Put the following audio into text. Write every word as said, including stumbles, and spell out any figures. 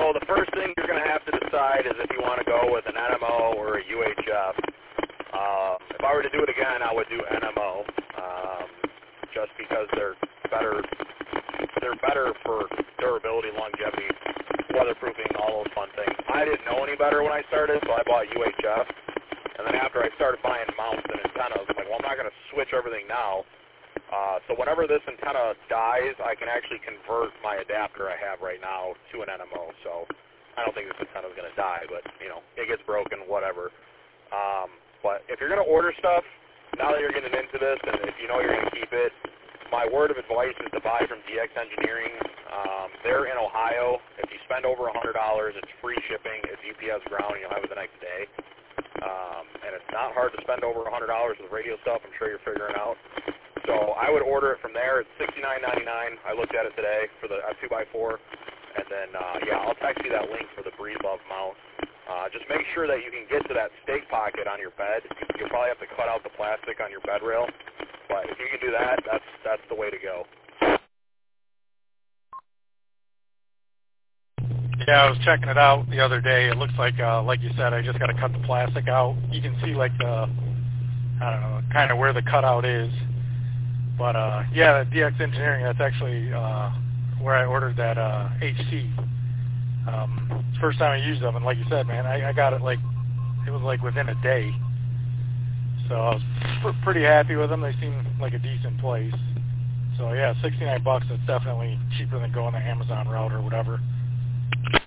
So the first thing you're going to have to decide is if you want to go with an N M O or a U H F. Uh, if I were to do it again, I would do N M O, um, just because they're better. They're better for durability, longevity, weatherproofing, all those fun things. I didn't know any better when I started, so I bought U H F. And then after I started buying mounts and antennas, I'm like, well, I'm not going to switch everything now. Uh, so whenever this antenna dies, I can actually convert my adapter I have right now to an N M O. So I don't think this antenna is going to die, but, you know, it gets broken, whatever. Um, but if you're going to order stuff, now that you're getting into this, and if you know you're going to keep it, my word of advice is to buy from D X Engineering. Um, they're in Ohio. If you spend over one hundred dollars, it's free shipping. It's U P S ground, and you'll have it the next day. Um, and it's not hard to spend over one hundred dollars with radio stuff. I'm sure you're figuring out. So I would order it from there. It's sixty-nine ninety-nine. I looked at it today for the F two by four. And then, uh, yeah, I'll text you that link for the Breedlove mount. Uh, just make sure that you can get to that stake pocket on your bed. You'll probably have to cut out the plastic on your bed rail. But if you can do that, that's that's the way to go. Yeah, I was checking it out the other day. It looks like, uh, like you said, I just got to cut the plastic out. You can see, like, the, I don't know, kind of where the cutout is. But, uh, yeah, D X Engineering, that's actually uh, where I ordered that uh, H C. Um, first time I used them, and like you said, man, I, I got it, like, it was, like, within a day. So I was pr- pretty happy with them. They seem like a decent place. So, yeah, sixty-nine bucks is definitely cheaper than going the Amazon route or whatever.